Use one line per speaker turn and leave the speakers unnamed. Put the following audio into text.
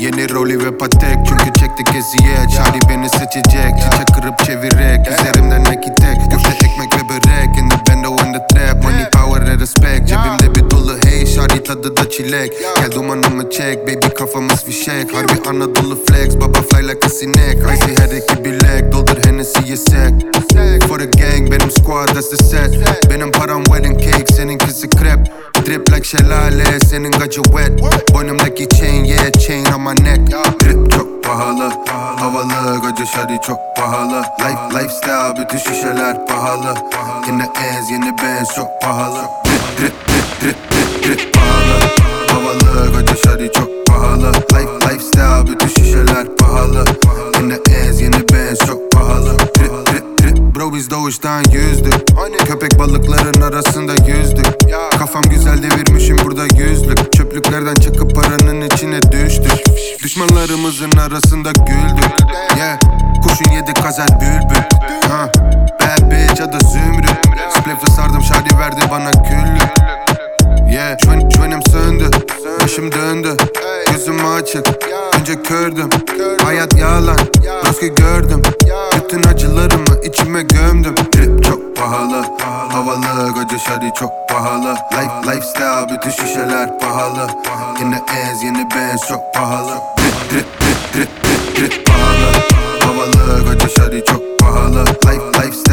Yeni rolü ve patek, çünkü çektik eziyet. Şari beni seçecek, çiçek kırıp çevirek. Üzerimden nakit tek, köfte ekmek ve börek. In the bando in the trap, money power and respect. Cebimde bir dolu hey, şari tadı da çilek. Gel dumanımı çek, baby kafamız fişek. Harbi Anadolu flex, baba fly like a sinek. Icy her iki bilek, doldur Hennessy'ye sek. For the gang, benim squad that's the set. Benim param wedding cake, seninkisi krep. Drip like şelale, senin gacı wet. Boynumdaki chain, yeah chain on my neck. Drip çok pahalı, havalı. Gacı şari çok pahalı. Lifestyle, bütün şişeler pahalı. Yine ez, yeni Benz çok pahalı. Drip pahalı, havalı. Gacı şari çok pahalı. Lifestyle, bütün şişeler pahalı. Yine ez, yeni Benz çok pahalı. Bro biz doğuştan yüzdük. Köpek balıkların arasında yüzdük. Kafam güzel devirmişim burada yüzlük. Çöplüklerden çıkıp paranın içine düştük. Düşmanlarımızın arasında güldük. Yeah, kurşun yedi kazel bülbül. Bad bitch adı Zümrüt. Spliff'ı sardım şadi verdi bana küllük. Yeah, şvenim söndü, başım döndü. Gözüm açık, önce kördüm. Hayat yalan, broski gördüm. Bütün acılarımı içime gömdüm. Drip çok pahalı, havalı. Gacı şari çok pahalı. Lifestyle, bütün şişeler pahalı. Yine ez, yeni Benz çok pahalı. Drip pahalı, havalı. Gacı şari çok pahalı. Lifestyle